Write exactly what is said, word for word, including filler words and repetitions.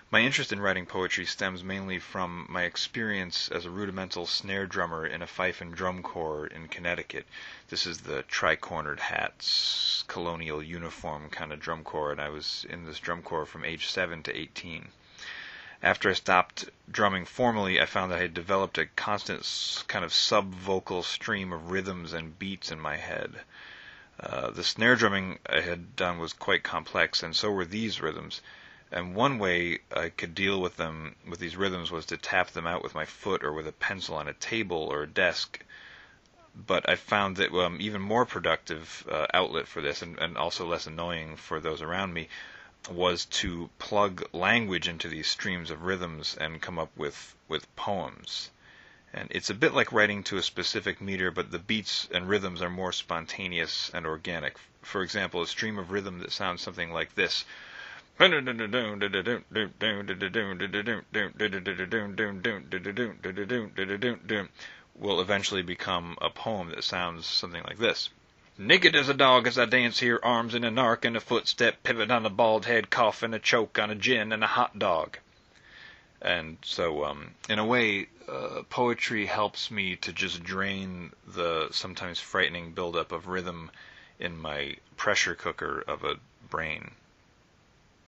My interest in writing poetry stems mainly from my experience as a rudimental snare drummer in a fife and drum corps in Connecticut. This is the tri-cornered hats, colonial uniform kind of drum corps, and I was in this drum corps from age seven to eighteen. After I stopped drumming formally, I found that I had developed a constant kind of sub-vocal stream of rhythms and beats in my head. Uh, the snare drumming I had done was quite complex, and so were these rhythms. And one way I could deal with them, with these rhythms, was to tap them out with my foot or with a pencil on a table or a desk. But I found that um, even more productive uh, outlet for this, and, and also less annoying for those around me, was to plug language into these streams of rhythms and come up with, with poems. And it's a bit like writing to a specific meter, but the beats and rhythms are more spontaneous and organic. For example, a stream of rhythm that sounds something like this will eventually become a poem that sounds something like this. Naked as a dog as I dance here, arms in an arc and a footstep, pivot on a bald head, cough and a choke on a gin and a hot dog. And so, um, in a way, uh, poetry helps me to just drain the sometimes frightening buildup of rhythm in my pressure cooker of a brain.